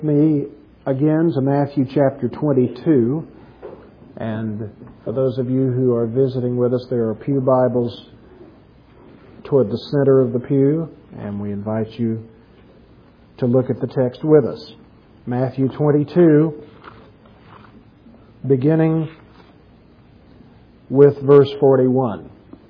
Me again to Matthew chapter 22, and for those of you who are visiting with us, there are pew Bibles toward the center of the pew, and we invite you to look at the text with us. Matthew 22, beginning with verse 41.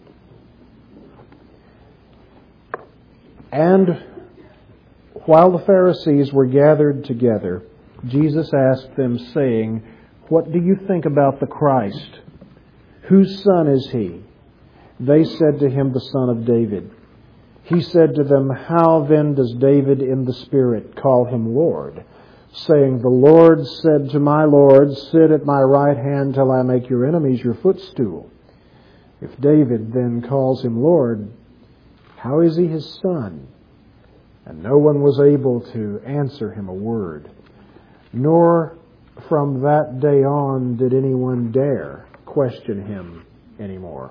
And while the Pharisees were gathered together, Jesus asked them, saying, "What do you think about the Christ? Whose son is he?" They said to him, "The son of David." He said to them, "How then does David in the Spirit call him Lord, saying, 'The Lord said to my Lord, sit at my right hand till I make your enemies your footstool'? If David then calls him Lord, how is he his son?" And no one was able to answer him a word. Nor from that day on did anyone dare question him anymore.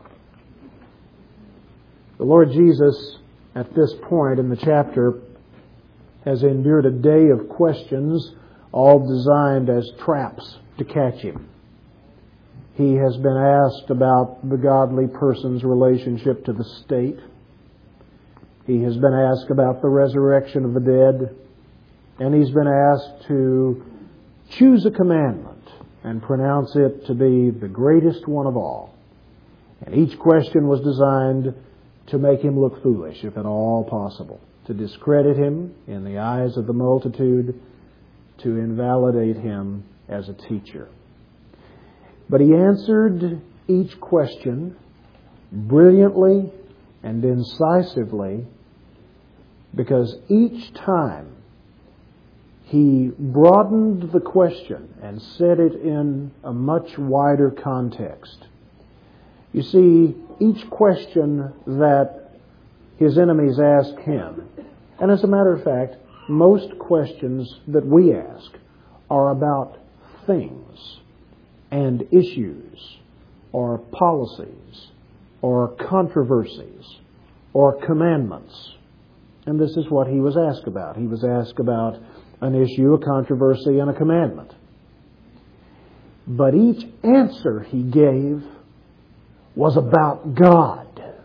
The Lord Jesus, at this point in the chapter, has endured a day of questions, all designed as traps to catch him. He has been asked about the godly person's relationship to the state. He has been asked about the resurrection of the dead, and he's been asked to choose a commandment and pronounce it to be the greatest one of all. And each question was designed to make him look foolish, if at all possible, to discredit him in the eyes of the multitude, to invalidate him as a teacher. But he answered each question brilliantly and incisively, because each time he broadened the question and set it in a much wider context. You see, each question that his enemies asked him, and as a matter of fact, most questions that we ask are about things and issues or policies or controversies or commandments. And this is what he was asked about. He was asked about an issue, a controversy, and a commandment. But each answer he gave was about God.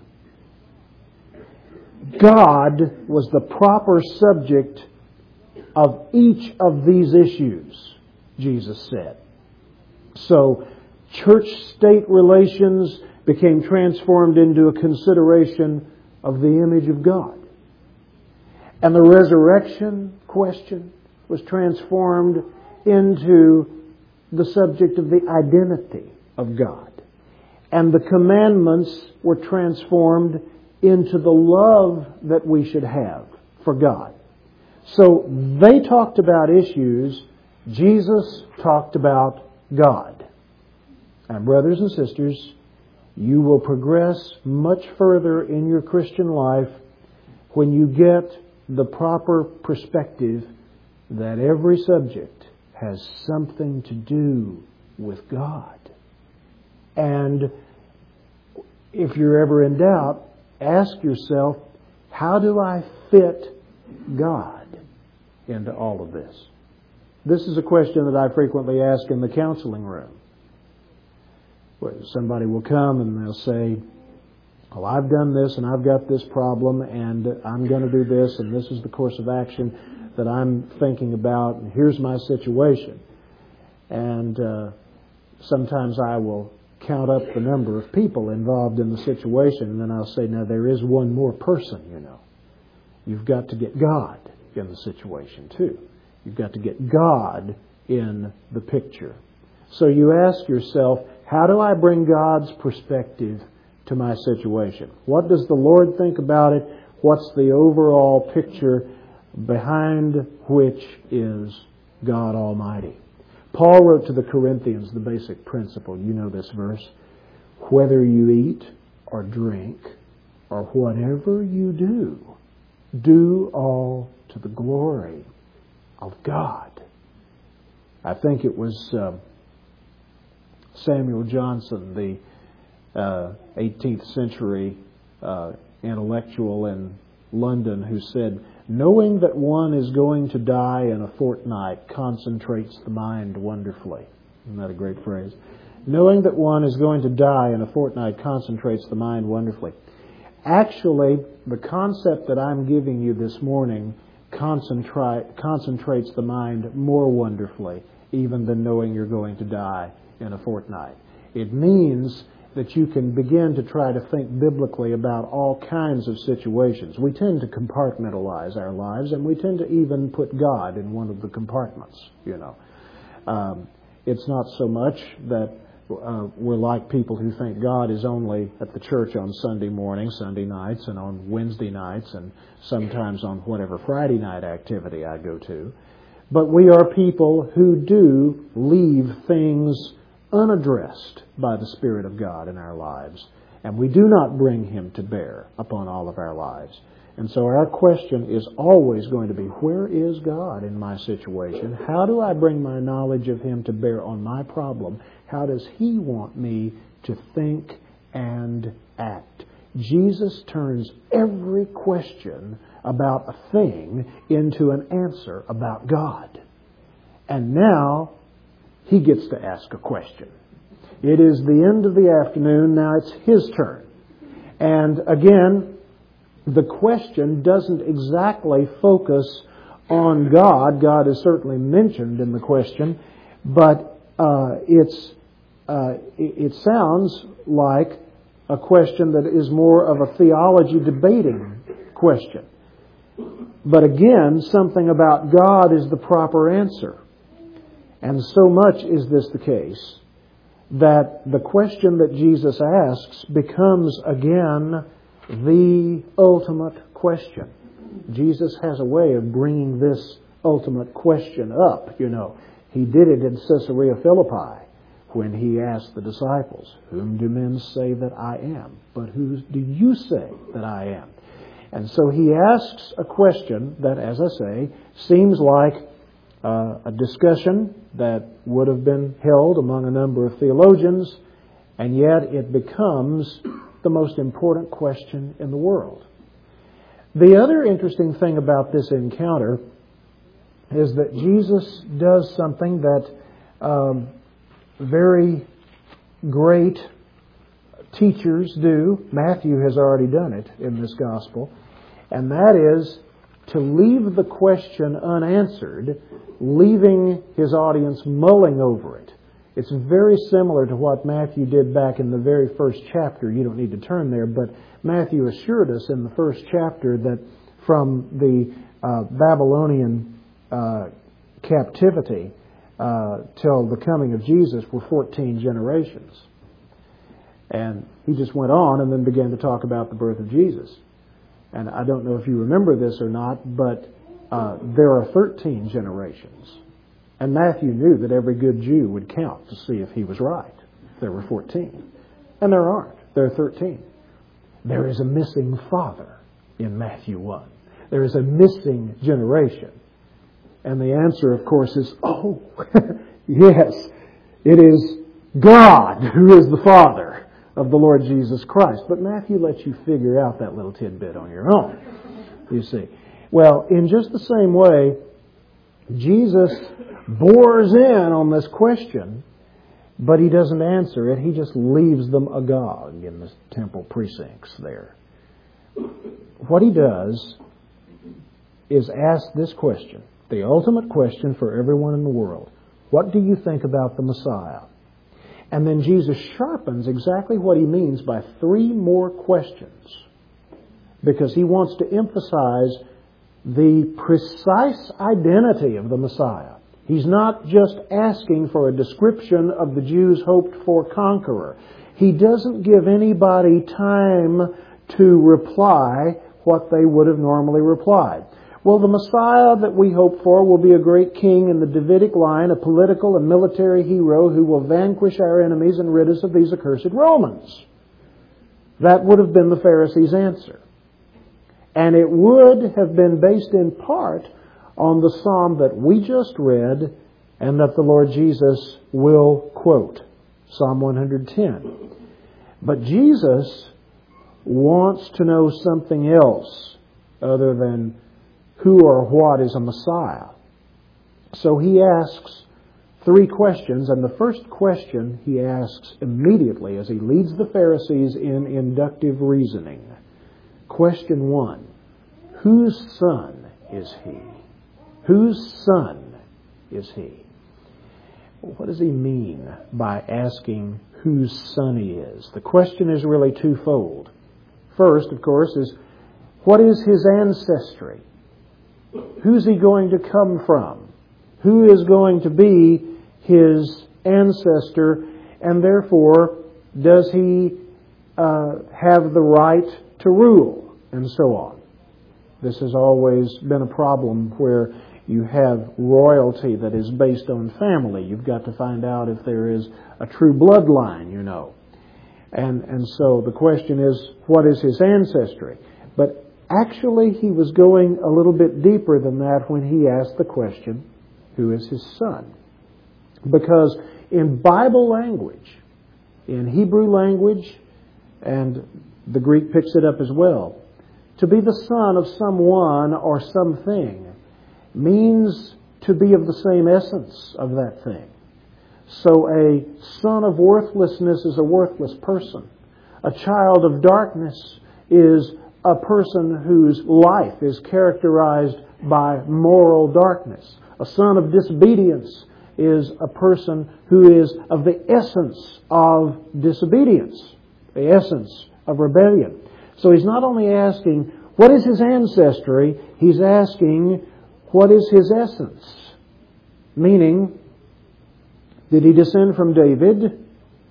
God was the proper subject of each of these issues, Jesus said. So, church-state relations became transformed into a consideration of the image of God. And the resurrection question was transformed into the subject of the identity of God. And the commandments were transformed into the love that we should have for God. So they talked about issues, Jesus talked about God. And brothers and sisters, you will progress much further in your Christian life when you get the proper perspective that every subject has something to do with God. And if you're ever in doubt, ask yourself, how do I fit God into all of this? This is a question that I frequently ask in the counseling room. Where somebody will come and they'll say, "Well, I've done this and I've got this problem and I'm going to do this and this is the course of action that I'm thinking about and here's my situation." And sometimes I will count up the number of people involved in the situation, and then I'll say, "Now there is one more person, you know. You've got to get God in the situation too. You've got to get God in the picture." So you ask yourself, how do I bring God's perspective to my situation? What does the Lord think about it? What's the overall picture behind which is God Almighty? Paul wrote to the Corinthians the basic principle. You know this verse. Whether you eat or drink or whatever you do, do all to the glory of God. I think it was Samuel Johnson, the 18th century intellectual in London, who said, Knowing that one is going to die in a fortnight concentrates the mind wonderfully. Isn't that a great phrase? Knowing that one is going to die in a fortnight concentrates the mind wonderfully. Actually, the concept that I'm giving you this morning concentrates the mind more wonderfully, even than knowing you're going to die in a fortnight. It means that you can begin to try to think biblically about all kinds of situations. We tend to compartmentalize our lives, and we tend to even put God in one of the compartments, It's not so much that we're like people who think God is only at the church on Sunday morning, Sunday nights, and on Wednesday nights, and sometimes on whatever Friday night activity I go to. But we are people who do leave things unaddressed by the Spirit of God in our lives. And we do not bring Him to bear upon all of our lives. And so our question is always going to be, where is God in my situation? How do I bring my knowledge of Him to bear on my problem? How does He want me to think and act? Jesus turns every question about a thing into an answer about God. And now He gets to ask a question. It is the end of the afternoon. Now it's His turn. And again, the question doesn't exactly focus on God. God is certainly mentioned in the question, but it sounds like a question that is more of a theology debating question. But again, something about God is the proper answer. And so much is this the case that the question that Jesus asks becomes again the ultimate question. Jesus has a way of bringing this ultimate question up, He did it in Caesarea Philippi when He asked the disciples, "Whom do men say that I am? But who do you say that I am?" And so He asks a question that, as I say, seems like a discussion that would have been held among a number of theologians, and yet it becomes the most important question in the world. The other interesting thing about this encounter is that Jesus does something that very great teachers do. Matthew has already done it in this gospel, and that is to leave the question unanswered, leaving his audience mulling over it. It's very similar to what Matthew did back in the very first chapter. You don't need to turn there, but Matthew assured us in the first chapter that from the Babylonian captivity till the coming of Jesus were 14 generations. And he just went on and then began to talk about the birth of Jesus. And I don't know if you remember this or not, but there are 13 generations. And Matthew knew that every good Jew would count to see if he was right. There were 14. And there aren't. There are 13. There is a missing father in Matthew 1. There is a missing generation. And the answer, of course, is, yes, it is God who is the Father of the Lord Jesus Christ. But Matthew lets you figure out that little tidbit on your own, you see. Well, in just the same way, Jesus bores in on this question, but He doesn't answer it. He just leaves them agog in the temple precincts there. What He does is ask this question, the ultimate question for everyone in the world. What do you think about the Messiah? And then Jesus sharpens exactly what He means by 3 more questions, because He wants to emphasize the precise identity of the Messiah. He's not just asking for a description of the Jews' hoped-for conqueror. He doesn't give anybody time to reply what they would have normally replied. Well, the Messiah that we hope for will be a great king in the Davidic line, a political and military hero who will vanquish our enemies and rid us of these accursed Romans. That would have been the Pharisees' answer. And it would have been based in part on the psalm that we just read and that the Lord Jesus will quote, Psalm 110. But Jesus wants to know something else other than who or what is a Messiah. So he asks 3 questions, and the first question he asks immediately as he leads the Pharisees in inductive reasoning. Question 1, whose son is he? Whose son is he? What does he mean by asking whose son he is? The question is really twofold. First, of course, is what is his ancestry? Who's he going to come from? Who is going to be his ancestor? And therefore, does he have the right to rule? And so on. This has always been a problem where you have royalty that is based on family. You've got to find out if there is a true bloodline, you know. And so the question is, what is his ancestry? But actually, he was going a little bit deeper than that when he asked the question, who is his son? Because in Bible language, in Hebrew language, and the Greek picks it up as well, to be the son of someone or something means to be of the same essence of that thing. So a son of worthlessness is a worthless person. A child of darkness is a person whose life is characterized by moral darkness. A son of disobedience is a person who is of the essence of disobedience, the essence of rebellion. So he's not only asking, what is his ancestry? He's asking, what is his essence? Meaning, did he descend from David?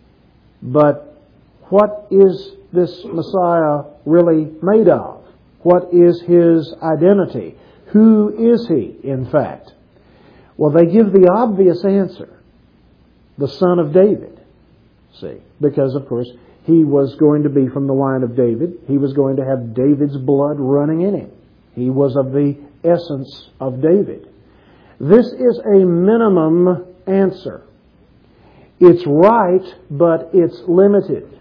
But what is this Messiah really made of? What is his identity? Who is he, in fact? Well, they give the obvious answer. The son of David. See, because, of course, he was going to be from the line of David. He was going to have David's blood running in him. He was of the essence of David. This is a minimum answer. It's right, but it's limited.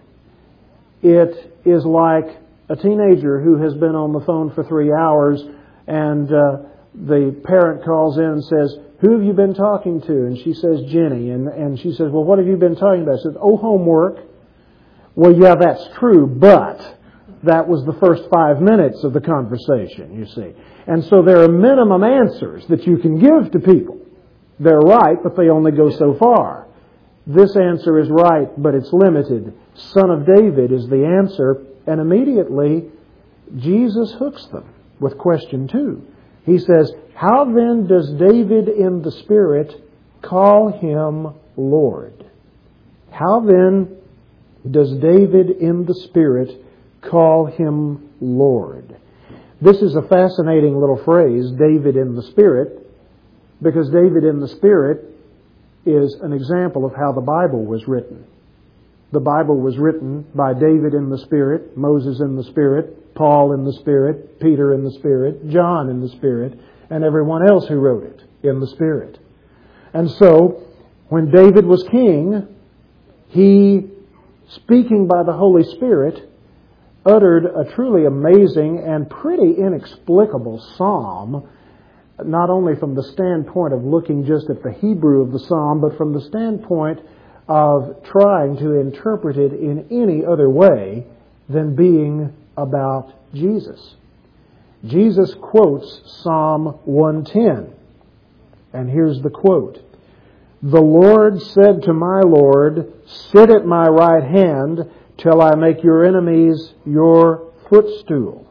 It is like a teenager who has been on the phone for 3 hours and the parent calls in and says, who have you been talking to? And she says, Jenny. And she says, well, what have you been talking about? She says, oh, homework. Well, yeah, that's true, but that was the first 5 minutes of the conversation, you see. And so there are minimum answers that you can give to people. They're right, but they only go so far. This answer is right, but it's limited. Son of David is the answer, and immediately Jesus hooks them with question 2. He says, how then does David in the Spirit call him Lord? How then does David in the Spirit call him Lord? This is a fascinating little phrase, David in the Spirit, because David in the Spirit is an example of how the Bible was written. The Bible was written by David in the Spirit, Moses in the Spirit, Paul in the Spirit, Peter in the Spirit, John in the Spirit, and everyone else who wrote it in the Spirit. And so, when David was king, he, speaking by the Holy Spirit, uttered a truly amazing and pretty inexplicable psalm, not only from the standpoint of looking just at the Hebrew of the psalm, but from the standpoint of trying to interpret it in any other way than being about Jesus. Jesus quotes Psalm 110. And here's the quote. The Lord said to my Lord, sit at my right hand till I make your enemies your footstool.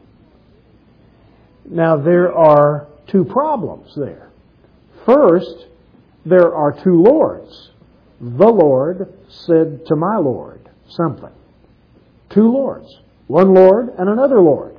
Now there are 2 problems there. First, there are 2 Lords. The Lord said to my Lord something. 2 Lords. One Lord and another Lord.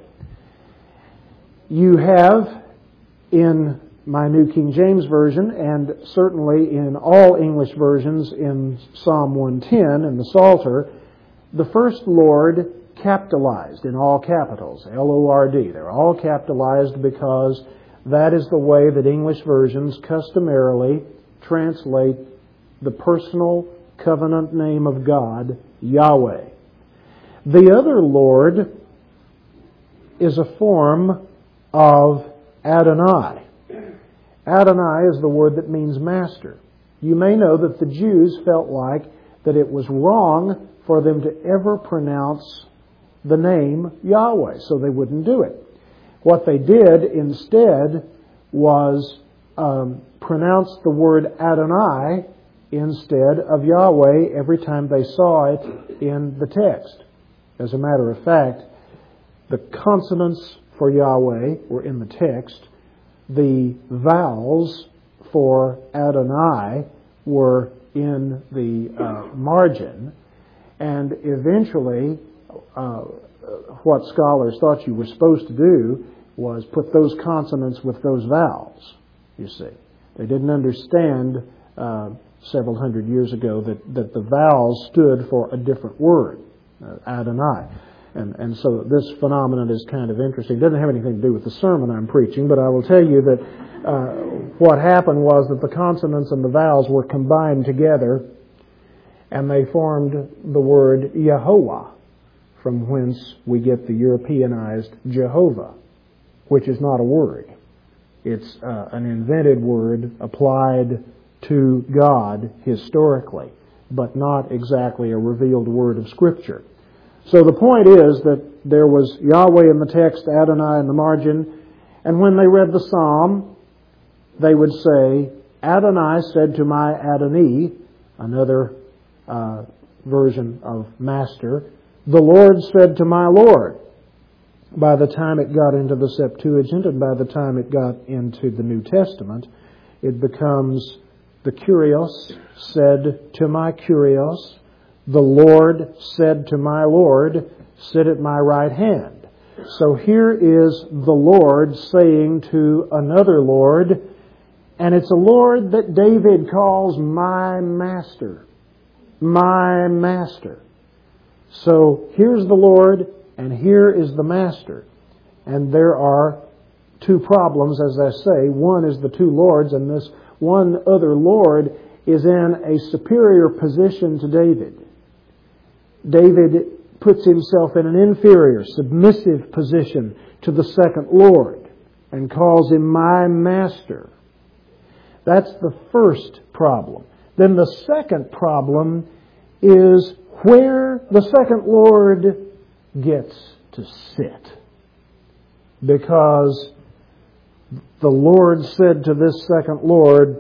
You have in my New King James Version, and certainly in all English versions in Psalm 110 in the Psalter, the first Lord capitalized in all capitals, L-O-R-D. They're all capitalized because that is the way that English versions customarily translate the personal covenant name of God, Yahweh. The other Lord is a form of Adonai. Adonai is the word that means master. You may know that the Jews felt like that it was wrong for them to ever pronounce the name Yahweh, so they wouldn't do it. What they did instead was pronounce the word Adonai instead of Yahweh every time they saw it in the text. As a matter of fact, the consonants for Yahweh were in the text. The vowels for Adonai were in the margin. And eventually, what scholars thought you were supposed to do was put those consonants with those vowels, you see. They didn't understand several hundred years ago that the vowels stood for a different word, Adonai. And so this phenomenon is kind of interesting. It doesn't have anything to do with the sermon I'm preaching, but I will tell you that what happened was that the consonants and the vowels were combined together, and they formed the word Yehovah, from whence we get the Europeanized Jehovah, which is not a word. It's an invented word applied to God historically, but not exactly a revealed word of Scripture. So the point is that there was Yahweh in the text, Adonai in the margin, and when they read the psalm, they would say, Adonai said to my Adoni, another version of master, the Lord said to my Lord. By the time it got into the Septuagint and by the time it got into the New Testament, it becomes the Kyrios said to my Kyrios, the Lord said to my Lord, sit at my right hand. So here is the Lord saying to another Lord, and it's a Lord that David calls my master. My master. So here's the Lord, and here is the master. And there are two problems, as I say. One is the two lords, and this one other Lord is in a superior position to David. David puts himself in an inferior, submissive position to the second Lord and calls him my master. That's the first problem. Then the second problem is where the second Lord gets to sit. Because the Lord said to this second Lord,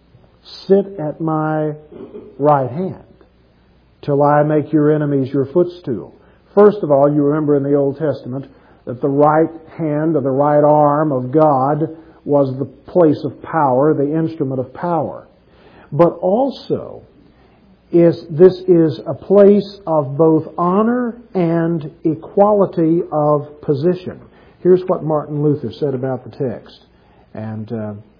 sit at my right hand till I make your enemies your footstool. First of all, you remember in the Old Testament that the right hand or the right arm of God was the place of power, the instrument of power. But also, this is a place of both honor and equality of position. Here's what Martin Luther said about the text, and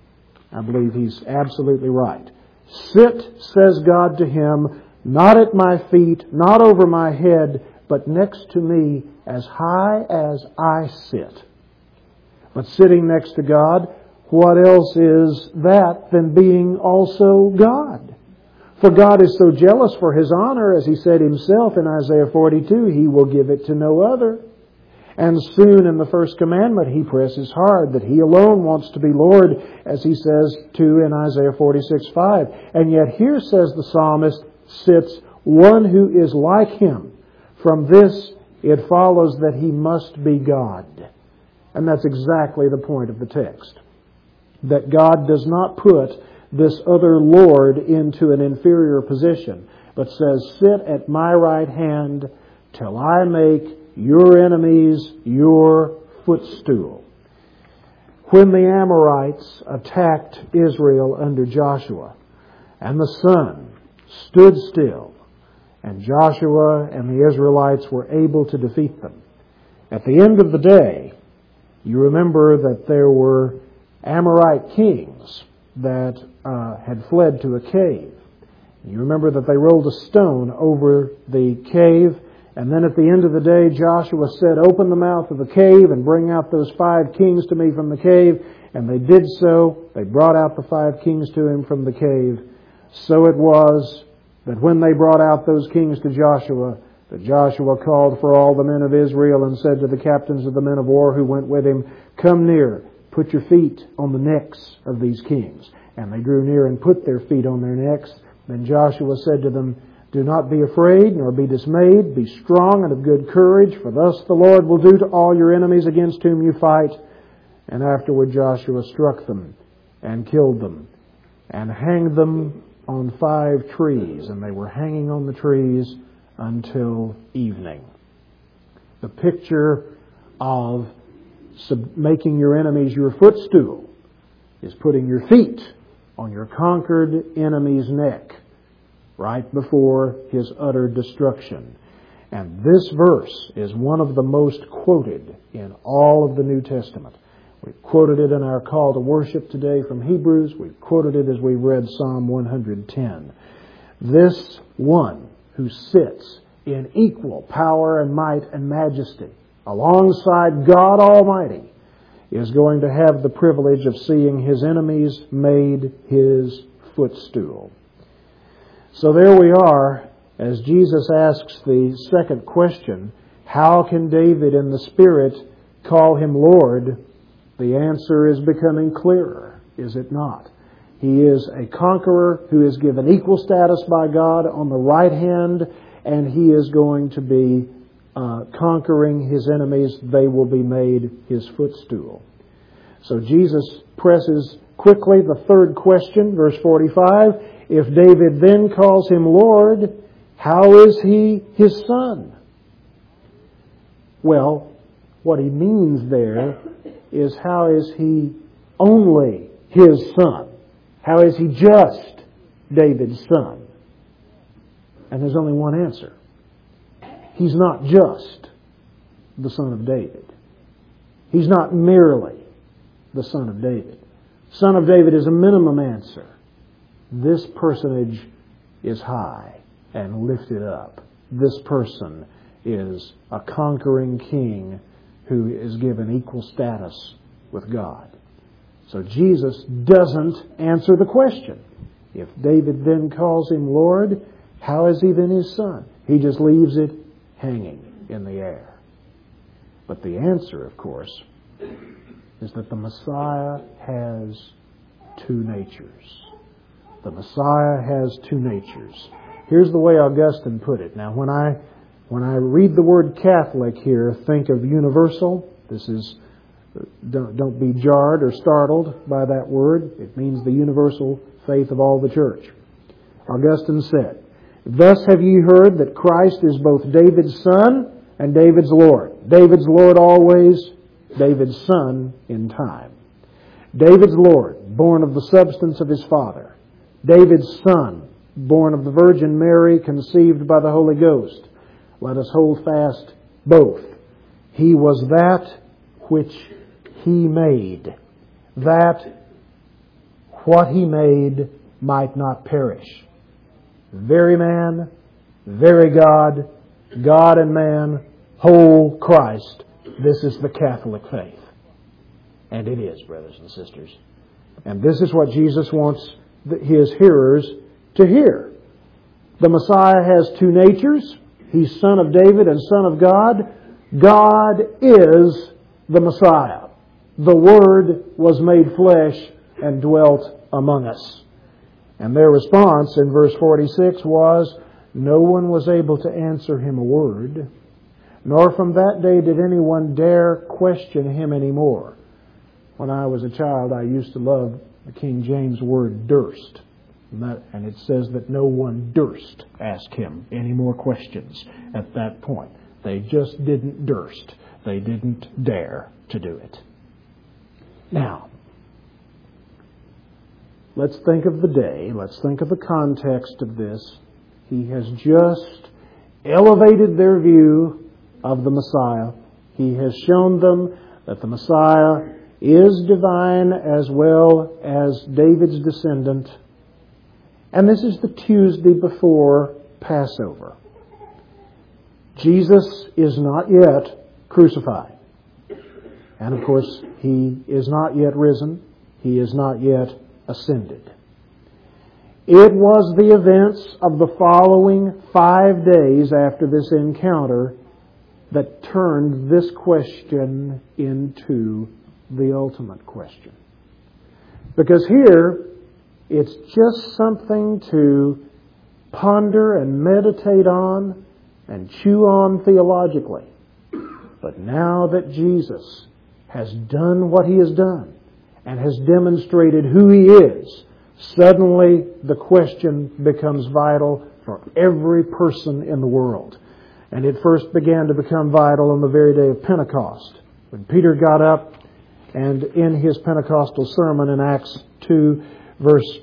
I believe he's absolutely right. Sit, says God to him, not at my feet, not over my head, but next to me as high as I sit. But sitting next to God, what else is that than being also God? For God is so jealous for His honor, as He said Himself in Isaiah 42, He will give it to no other. And soon in the first commandment, He presses hard that He alone wants to be Lord, as He says too in Isaiah 46:5. And yet here says the psalmist, sits one who is like Him. From this it follows that He must be God. And that's exactly the point of the text. That God does not put this other Lord into an inferior position, but says, sit at my right hand till I make your enemies your footstool. When the Amorites attacked Israel under Joshua, and the sun stood still, and Joshua and the Israelites were able to defeat them, at the end of the day, you remember that there were Amorite kings that had fled to a cave. You remember that they rolled a stone over the cave, and then at the end of the day, Joshua said, open the mouth of the cave and bring out those 5 kings to me from the cave. And they did so. They brought out the 5 kings to him from the cave. So it was that when they brought out those kings to Joshua, that Joshua called for all the men of Israel and said to the captains of the men of war who went with him, come near, put your feet on the necks of these kings. And they drew near and put their feet on their necks. Then Joshua said to them, do not be afraid, nor be dismayed. Be strong and of good courage, for thus the Lord will do to all your enemies against whom you fight. And afterward Joshua struck them and killed them and hanged them on 5 trees. And they were hanging on the trees until evening. The picture of making your enemies your footstool is putting your feet on your conquered enemy's neck right before his utter destruction. And this verse is one of the most quoted in all of the New Testament. We've quoted it in our call to worship today from Hebrews. We've quoted it as we read Psalm 110. This one who sits in equal power and might and majesty alongside God Almighty is going to have the privilege of seeing his enemies made his footstool. So there we are, as Jesus asks the second question, how can David in the Spirit call him Lord? The answer is becoming clearer, is it not? He is a conqueror who is given equal status by God on the right hand, and he is going to be conquering his enemies. They will be made his footstool. So Jesus presses quickly the third question, verse 45. If David then calls him Lord, how is he his son? Well, what he means there is, how is he only his son? How is he just David's son? And there's only one answer. He's not just the son of David. He's not merely the son of David. Son of David is a minimum answer. This personage is high and lifted up. This person is a conquering king who is given equal status with God. So Jesus doesn't answer the question. If David then calls him Lord, how is he then his son? He just leaves it hanging in the air. But the answer, of course, is that the Messiah has 2 natures. The Messiah has 2 natures. Here's the way Augustine put it. Now, when I read the word Catholic here, think of universal. This is, don't be jarred or startled by that word. It means the universal faith of all the church. Augustine said, thus have ye heard that Christ is both David's son and David's Lord. David's Lord always, David's son in time. David's Lord, born of the substance of his father. David's son, born of the Virgin Mary, conceived by the Holy Ghost. Let us hold fast both. He was that which he made, that what he made might not perish. Very man, very God, God and man, whole Christ. This is the Catholic faith. And it is, brothers and sisters. And this is what Jesus wants his hearers to hear. The Messiah has 2 natures. He's son of David and son of God. God is the Messiah. The Word was made flesh and dwelt among us. And their response in verse 46 was, no one was able to answer him a word, nor from that day did anyone dare question him anymore. When I was a child, I used to love the King James word durst. And it says that no one durst ask him any more questions at that point. They just didn't durst. They didn't dare to do it. Now, let's think of the day. Let's think of the context of this. He has just elevated their view of the Messiah. He has shown them that the Messiah is divine as well as David's descendant. And this is the Tuesday before Passover. Jesus is not yet crucified. And of course, He is not yet risen. He is not yet ascended. It was the events of the following 5 days after this encounter that turned this question into the ultimate question. Because here, it's just something to ponder and meditate on and chew on theologically. But now that Jesus has done what He has done and has demonstrated who He is, suddenly the question becomes vital for every person in the world. And it first began to become vital on the very day of Pentecost, when Peter got up and in his Pentecostal sermon in Acts 2, verse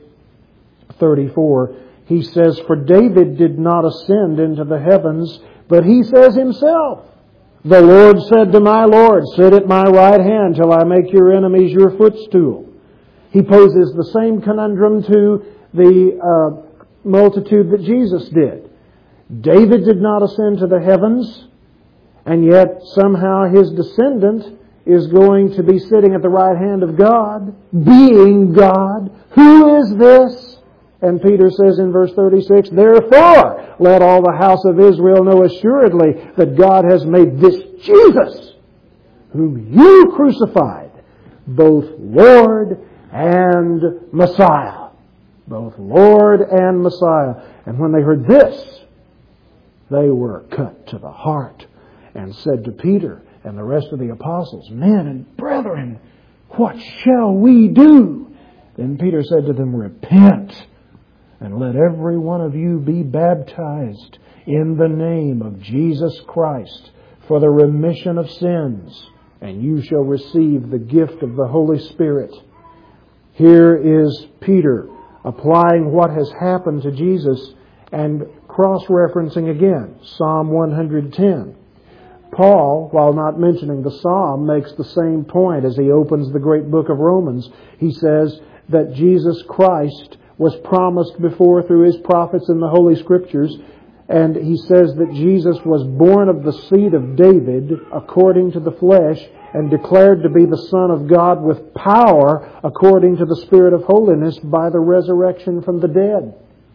34, he says, "For David did not ascend into the heavens, but he says himself, 'The Lord said to my Lord, sit at my right hand till I make your enemies your footstool.'" He poses the same conundrum to the multitude that Jesus did. David did not ascend to the heavens, and yet somehow his descendant is going to be sitting at the right hand of God, being God. Who is this? And Peter says in verse 36, "Therefore, let all the house of Israel know assuredly that God has made this Jesus, whom you crucified, both Lord and Messiah." Both Lord and Messiah. And when they heard this, they were cut to the heart and said to Peter and the rest of the apostles, "Men and brethren, what shall we do?" Then Peter said to them, "Repent, and let every one of you be baptized in the name of Jesus Christ for the remission of sins, and you shall receive the gift of the Holy Spirit." Here is Peter applying what has happened to Jesus and cross-referencing again Psalm 110. Paul, while not mentioning the psalm, makes the same point as he opens the great book of Romans. He says that Jesus Christ was promised before through His prophets in the Holy Scriptures, and he says that Jesus was born of the seed of David according to the flesh and declared to be the Son of God with power according to the Spirit of holiness by the resurrection from the dead.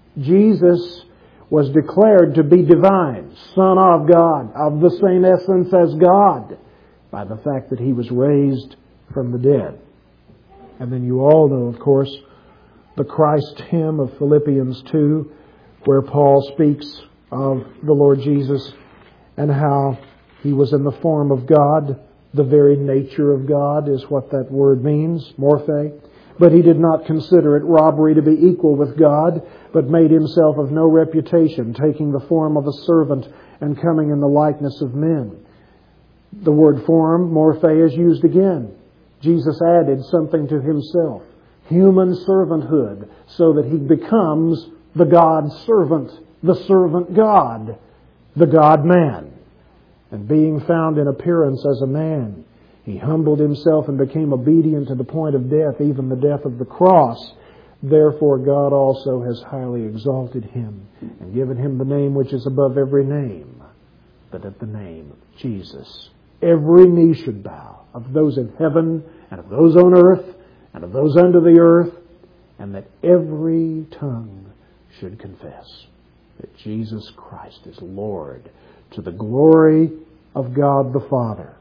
Jesus was declared to be divine, Son of God, of the same essence as God, by the fact that He was raised from the dead. And then you all know, of course, the Christ hymn of Philippians 2, where Paul speaks of the Lord Jesus and how He was in the form of God. The very nature of God is what that word means, morphe. But He did not consider it robbery to be equal with God, but made Himself of no reputation, taking the form of a servant and coming in the likeness of men. The word form, morphe, is used again. Jesus added something to Himself, human servanthood, so that He becomes the God servant, the servant God, the God-man. And being found in appearance as a man, He humbled Himself and became obedient to the point of death, even the death of the cross. Therefore God also has highly exalted Him and given Him the name which is above every name, that at the name of Jesus every knee should bow, of those in heaven and of those on earth and of those under the earth, and that every tongue should confess that Jesus Christ is Lord, to the glory of God the Father.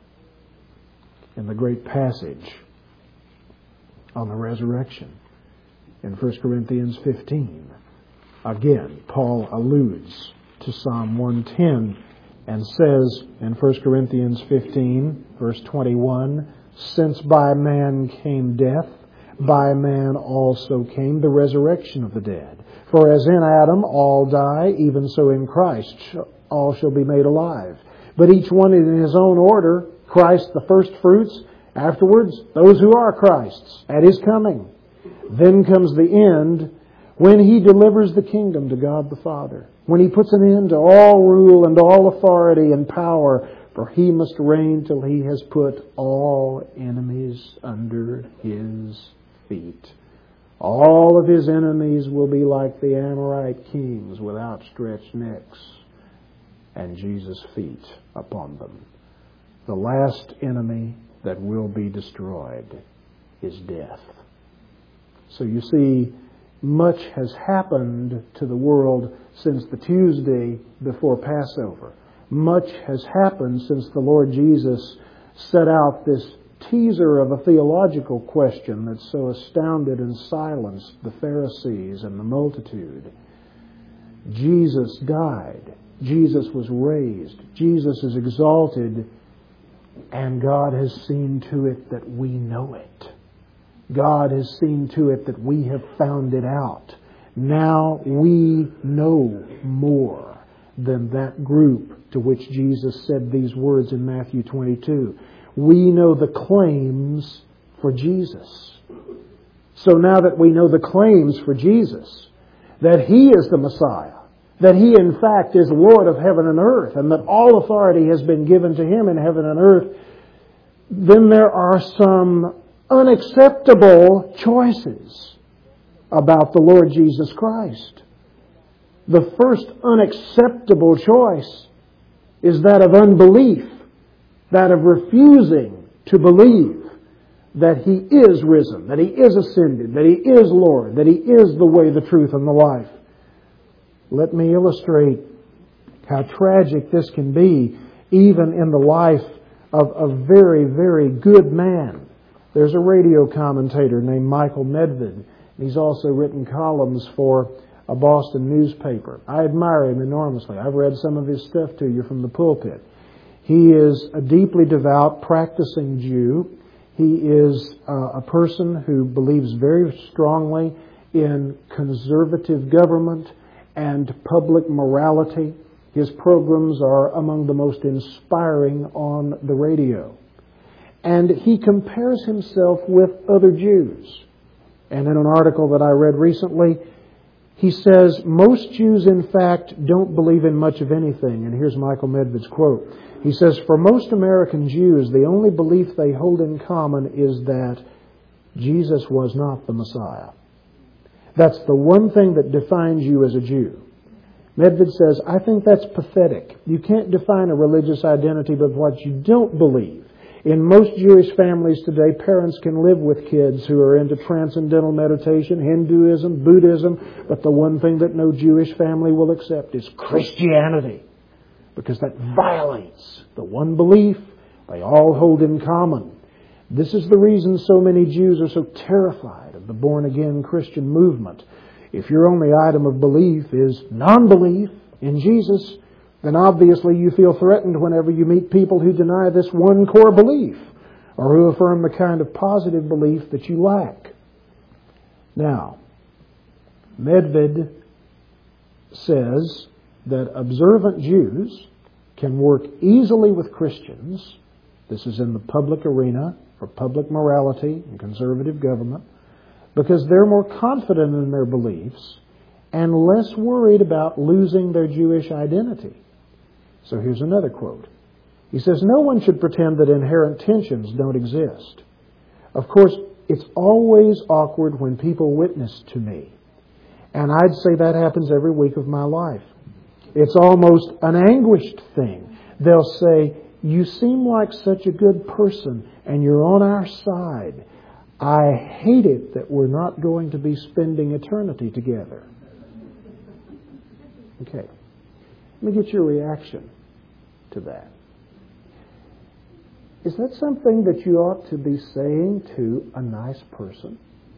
In the great passage on the resurrection in 1 Corinthians 15, again, Paul alludes to Psalm 110 and says in 1 Corinthians 15, verse 21, "Since by man came death, by man also came the resurrection of the dead. For as in Adam all die, even so in Christ all shall be made alive. But each one in his own order, Christ the first fruits, afterwards those who are Christ's at His coming. Then comes the end, when He delivers the kingdom to God the Father, when He puts an end to all rule and all authority and power, for He must reign till He has put all enemies under His feet. All of His enemies will be like the Amorite kings with outstretched necks and Jesus' feet upon them. The last enemy that will be destroyed is death. So you see, much has happened to the world since the Tuesday before Passover. Much has happened since the Lord Jesus set out this teaser of a theological question that so astounded and silenced the Pharisees and the multitude. Jesus died. Jesus was raised. Jesus is exalted. And God has seen to it that we know it. God has seen to it that we have found it out. Now we know more than that group to which Jesus said these words in Matthew 22. We know the claims for Jesus. So now that we know the claims for Jesus, that He is the Messiah, that He in fact is Lord of heaven and earth, and that all authority has been given to Him in heaven and earth, then there are some unacceptable choices about the Lord Jesus Christ. The first unacceptable choice is that of unbelief, that of refusing to believe that He is risen, that He is ascended, that He is Lord, that He is the way, the truth, and the life. Let me illustrate how tragic this can be, even in the life of a very, very good man. There's a radio commentator named Michael Medved. He's also written columns for a Boston newspaper. I admire him enormously. I've read some of his stuff to you from the pulpit. He is a deeply devout, practicing Jew. He is a person who believes very strongly in conservative government and public morality. His programs are among the most inspiring on the radio. And he compares himself with other Jews. And in an article that I read recently, he says, most Jews, in fact, don't believe in much of anything. And here's Michael Medved's quote. He says, for most American Jews, the only belief they hold in common is that Jesus was not the Messiah. That's the one thing that defines you as a Jew. Medved says, I think that's pathetic. You can't define a religious identity by what you don't believe. In most Jewish families today, parents can live with kids who are into transcendental meditation, Hinduism, Buddhism, but the one thing that no Jewish family will accept is Christianity, because that violates the one belief they all hold in common. This is the reason so many Jews are so terrified of the born-again Christian movement. If your only item of belief is non-belief in Jesus, then obviously you feel threatened whenever you meet people who deny this one core belief or who affirm the kind of positive belief that you lack. Now, Medved says that observant Jews can work easily with Christians. This is in the public arena for public morality and conservative government, because they're more confident in their beliefs and less worried about losing their Jewish identity. So here's another quote. He says, no one should pretend that inherent tensions don't exist. Of course, it's always awkward when people witness to me. And I'd say that happens every week of my life. It's almost an anguished thing. They'll say, you seem like such a good person and you're on our side. I hate it that we're not going to be spending eternity together. Okay. Let me get your reaction to that. Is that something that you ought to be saying to a nice person?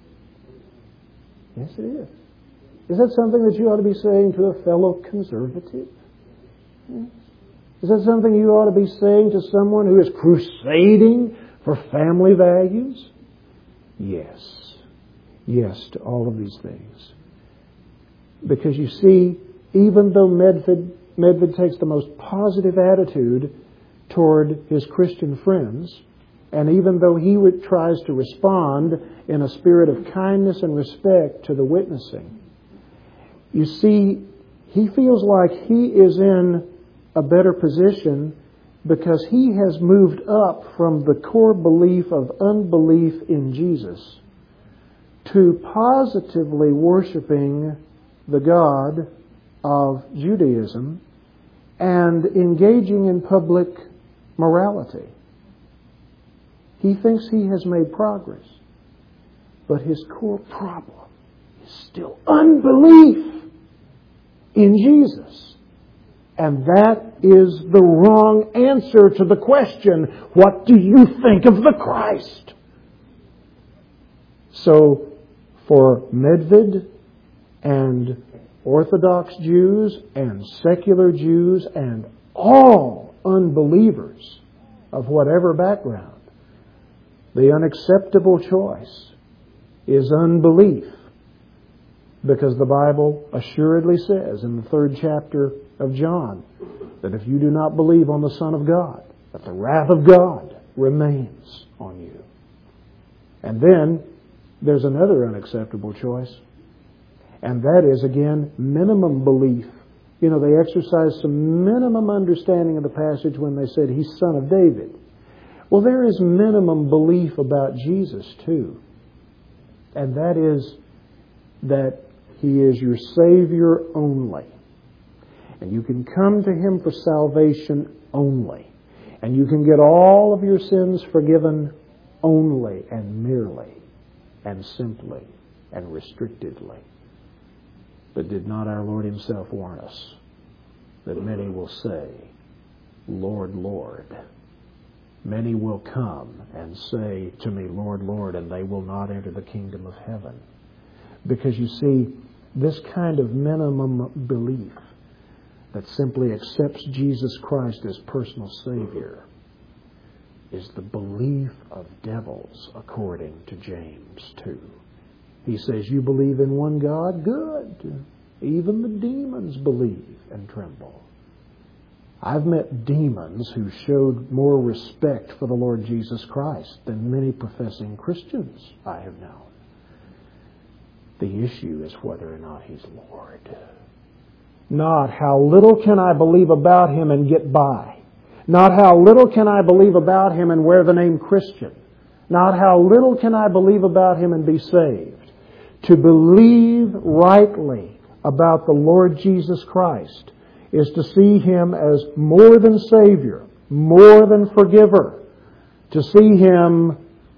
Yes, it is. Is that something that you ought to be saying to a fellow conservative? Yes. Is that something you ought to be saying to someone who is crusading for family values? Yes. Yes to all of these things. Because you see, even though Medved takes the most positive attitude toward his Christian friends, and even though he tries to respond in a spirit of kindness and respect to the witnessing, you see, he feels like he is in a better position because he has moved up from the core belief of unbelief in Jesus to positively worshiping the God of Judaism and engaging in public morality. He thinks he has made progress, but his core problem is still unbelief in Jesus And that is the wrong answer to the question, what do you think of the Christ? So, for Medved and Orthodox Jews and secular Jews and all unbelievers of whatever background, the unacceptable choice is unbelief. Because the Bible assuredly says in the 3rd chapter of John that if you do not believe on the Son of God, that the wrath of God remains on you. And then there's another unacceptable choice. And that is, again, minimum belief. You know, they exercised some minimum understanding of the passage when they said He's Son of David. Well, there is minimum belief about Jesus, too. And that is that He is your Savior only. And you can come to Him for salvation only. And you can get all of your sins forgiven only and merely and simply and restrictedly. But did not our Lord Himself warn us that many will say, Lord, Lord? Many will come and say to me, Lord, Lord, and they will not enter the kingdom of heaven. Because you see, this kind of minimum belief that simply accepts Jesus Christ as personal Savior is the belief of devils, according to James 2. He says, you believe in one God? Good. Even the demons believe and tremble. I've met demons who showed more respect for the Lord Jesus Christ than many professing Christians I have known. The issue is whether or not He's Lord. Not how little can I believe about Him and get by. Not how little can I believe about Him and wear the name Christian. Not how little can I believe about Him and be saved. To believe rightly about the Lord Jesus Christ is to see Him as more than Savior, more than forgiver. To see Him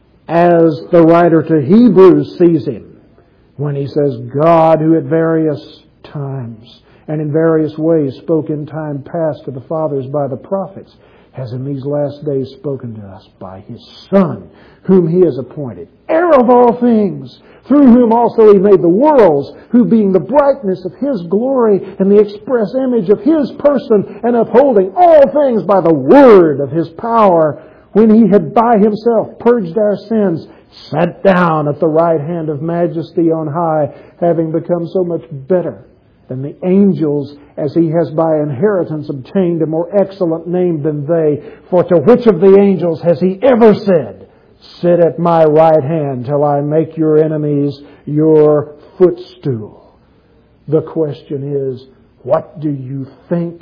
as the writer to Hebrews sees Him when he says, God who at various times and in various ways spoke in time past to the fathers by the prophets, has in these last days spoken to us by His Son, whom He has appointed, heir of all things, through whom also He made the worlds, who being the brightness of His glory and the express image of His person, and upholding all things by the word of His power, when He had by Himself purged our sins, sat down at the right hand of majesty on high, having become so much better than the angels, as He has by inheritance obtained a more excellent name than they. For to which of the angels has He ever said, sit at my right hand till I make your enemies your footstool? The question is, what do you think,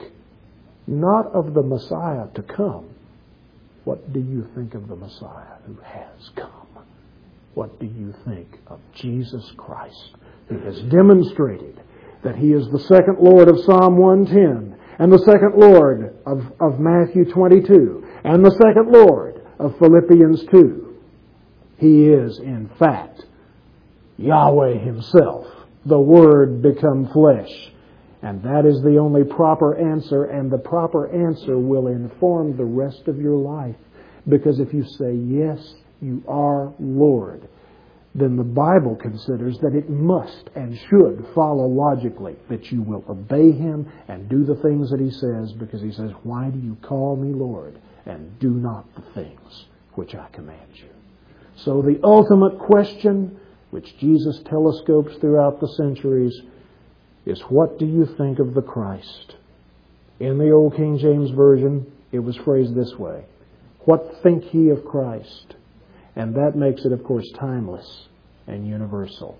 not of the Messiah to come? What do you think of the Messiah who has come? What do you think of Jesus Christ, who has demonstrated that He is the second Lord of Psalm 110, and the second Lord of Matthew 22, and the second Lord of Philippians 2. He is, in fact, Yahweh Himself, the Word become flesh. And that is the only proper answer, and the proper answer will inform the rest of your life. Because if you say, yes, you are Lord, then the Bible considers that it must and should follow logically that you will obey Him and do the things that He says, because He says, why do you call me Lord and do not the things which I command you? So the ultimate question, which Jesus telescopes throughout the centuries, is what do you think of the Christ? In the Old King James Version, it was phrased this way: what think ye of Christ? And that makes it, of course, timeless and universal.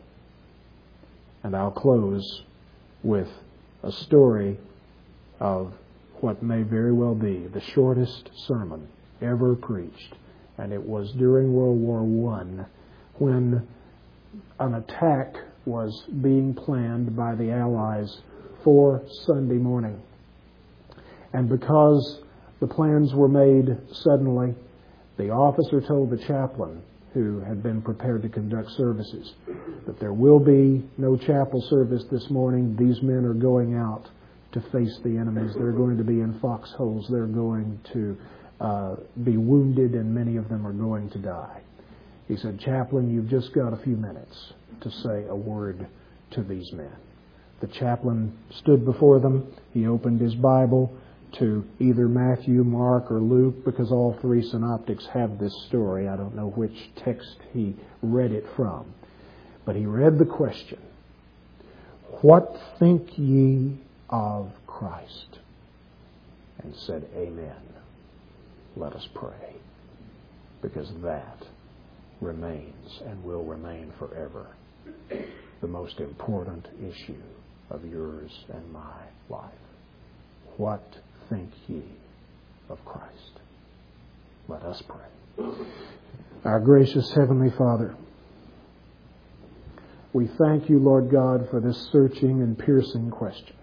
And I'll close with a story of what may very well be the shortest sermon ever preached. And it was during World War I, when an attack was being planned by the Allies for Sunday morning. And because the plans were made suddenly, the officer told the chaplain, who had been prepared to conduct services, that there will be no chapel service this morning. These men are going out to face the enemies. They're going to be in foxholes. They're going to be wounded, and many of them are going to die. He said, "Chaplain, you've just got a few minutes to say a word to these men." The chaplain stood before them. He opened his Bible to either Matthew, Mark, or Luke, because all three synoptics have this story. I don't know which text he read it from. But he read the question, "What think ye of Christ?" And said, "Amen." Let us pray, because that remains and will remain forever the most important issue of yours and my life. What think ye of Christ? Let us pray. Our gracious Heavenly Father, we thank you, Lord God, for this searching and piercing question.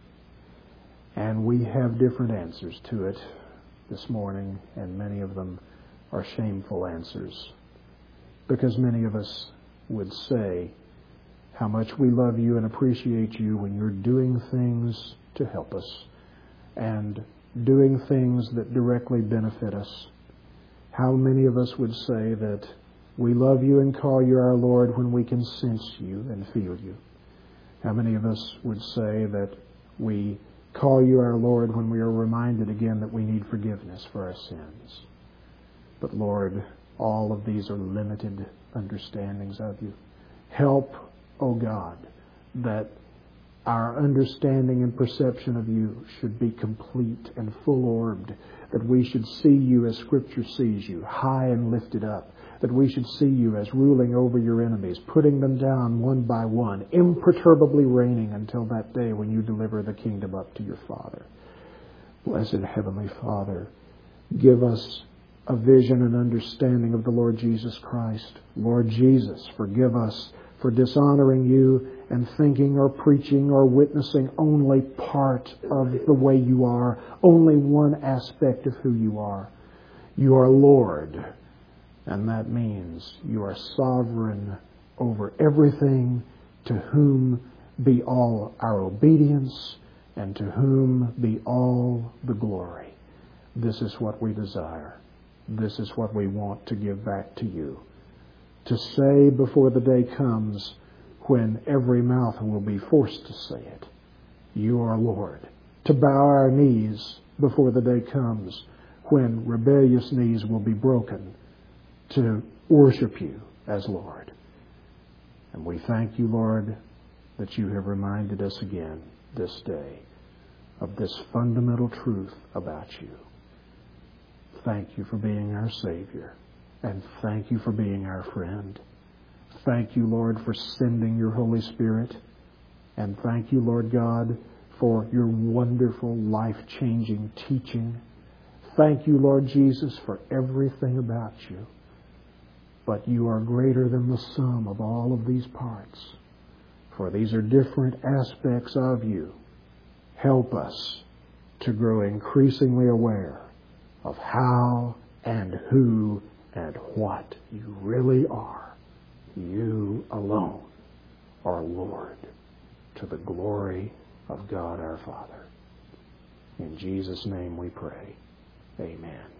And we have different answers to it this morning, and many of them are shameful answers, because many of us would say how much we love you and appreciate you when you're doing things to help us and doing things that directly benefit us. How many of us would say that we love you and call you our Lord when we can sense you and feel you? How many of us would say that we call you our Lord when we are reminded again that we need forgiveness for our sins? But Lord, all of these are limited understandings of you. Help, O God, that our understanding and perception of you should be complete and full-orbed, that we should see you as Scripture sees you, high and lifted up, that we should see you as ruling over your enemies, putting them down one by one, imperturbably reigning until that day when you deliver the kingdom up to your Father. Blessed Heavenly Father, give us a vision and understanding of the Lord Jesus Christ. Lord Jesus, forgive us for dishonoring you and thinking or preaching or witnessing only part of the way you are, only one aspect of who you are. You are Lord, and that means you are sovereign over everything, to whom be all our obedience and to whom be all the glory. This is what we desire. This is what we want to give back to you. To say before the day comes when every mouth will be forced to say it, you are Lord. To bow our knees before the day comes when rebellious knees will be broken, to worship you as Lord. And we thank you, Lord, that you have reminded us again this day of this fundamental truth about you. Thank you for being our Savior. And thank you for being our friend. Thank you, Lord, for sending your Holy Spirit. And thank you, Lord God, for your wonderful, life-changing teaching. Thank you, Lord Jesus, for everything about you. But you are greater than the sum of all of these parts. For these are different aspects of you. Help us to grow increasingly aware of how and who and what you really are. You alone are Lord, to the glory of God our Father. In Jesus' name we pray. Amen.